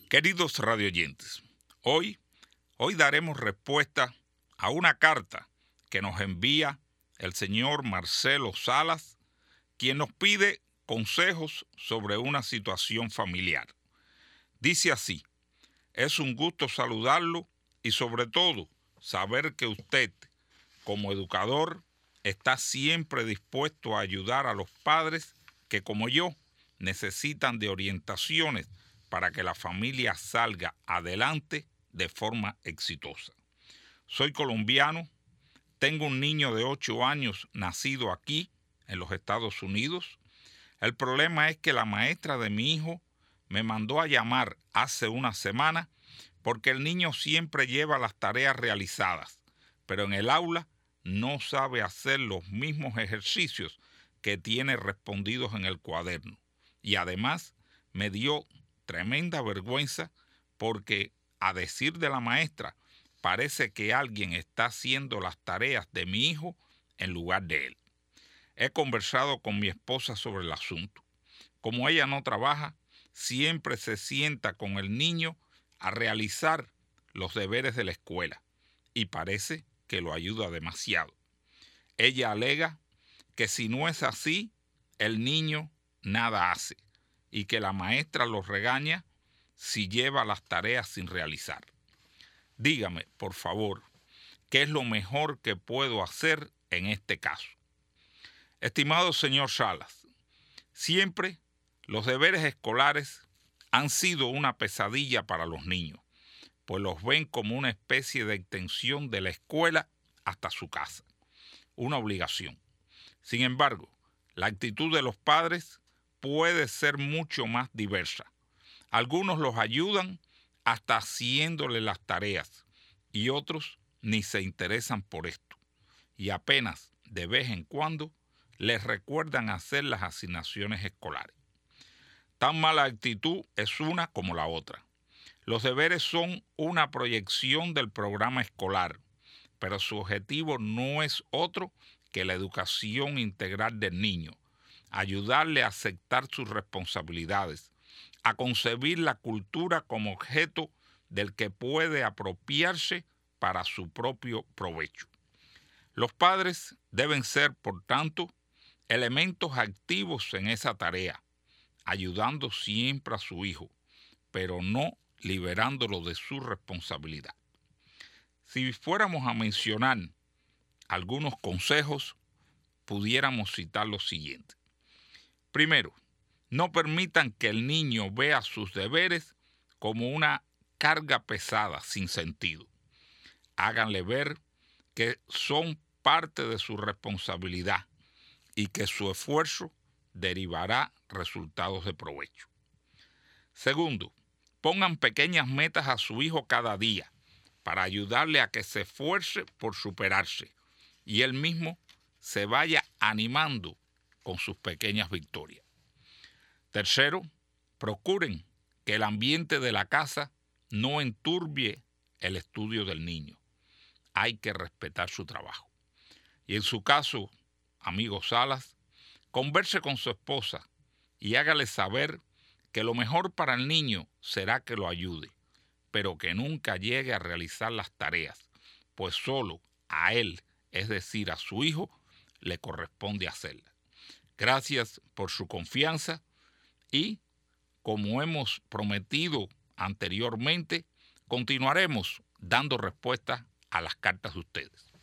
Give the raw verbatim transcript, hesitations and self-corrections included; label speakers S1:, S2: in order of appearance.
S1: Queridos radioyentes, hoy, hoy daremos respuesta a una carta que nos envía el señor Marcelo Salas, quien nos pide consejos sobre una situación familiar. Dice así: es un gusto saludarlo y sobre todo saber que usted, como educador, está siempre dispuesto a ayudar a los padres que, como yo, necesitan de orientaciones para que la familia salga adelante de forma exitosa. Soy colombiano, tengo un niño de ocho años nacido aquí, en los Estados Unidos. El problema es que la maestra de mi hijo me mandó a llamar hace una semana porque el niño siempre lleva las tareas realizadas, pero en el aula no sabe hacer los mismos ejercicios que tiene respondidos en el cuaderno. Y además me dio tremenda vergüenza porque, a decir de la maestra, parece que alguien está haciendo las tareas de mi hijo en lugar de él. He conversado con mi esposa sobre el asunto. Como ella no trabaja, siempre se sienta con el niño a realizar los deberes de la escuela y parece que lo ayuda demasiado. Ella alega que si no es así, el niño nada hace y que la maestra lo regaña si lleva las tareas sin realizar. Dígame, por favor, ¿qué es lo mejor que puedo hacer en este caso? Estimado señor Salas, siempre los deberes escolares han sido una pesadilla para los niños, pues los ven como una especie de extensión de la escuela hasta su casa, una obligación. Sin embargo, la actitud de los padres puede ser mucho más diversa. Algunos los ayudan hasta haciéndole las tareas y otros ni se interesan por esto y apenas de vez en cuando les recuerdan hacer las asignaciones escolares. Tan mala actitud es una como la otra. Los deberes son una proyección del programa escolar, pero su objetivo no es otro que la educación integral del niño, ayudarle a aceptar sus responsabilidades, a concebir la cultura como objeto del que puede apropiarse para su propio provecho. Los padres deben ser, por tanto, elementos activos en esa tarea, ayudando siempre a su hijo, pero no liberándolo de su responsabilidad. Si fuéramos a mencionar algunos consejos, pudiéramos citar los siguientes. Primero, no permitan que el niño vea sus deberes como una carga pesada sin sentido. Háganle ver que son parte de su responsabilidad y que su esfuerzo derivará resultados de provecho. Segundo, pongan pequeñas metas a su hijo cada día para ayudarle a que se esfuerce por superarse y él mismo se vaya animando con sus pequeñas victorias. Tercero, procuren que el ambiente de la casa no enturbie el estudio del niño. Hay que respetar su trabajo. Y en su caso, amigo Salas, converse con su esposa y hágale saber que lo mejor para el niño será que lo ayude, pero que nunca llegue a realizar las tareas, pues solo a él, es decir, a su hijo, le corresponde hacerlas. Gracias por su confianza y, como hemos prometido anteriormente, continuaremos dando respuesta a las cartas de ustedes.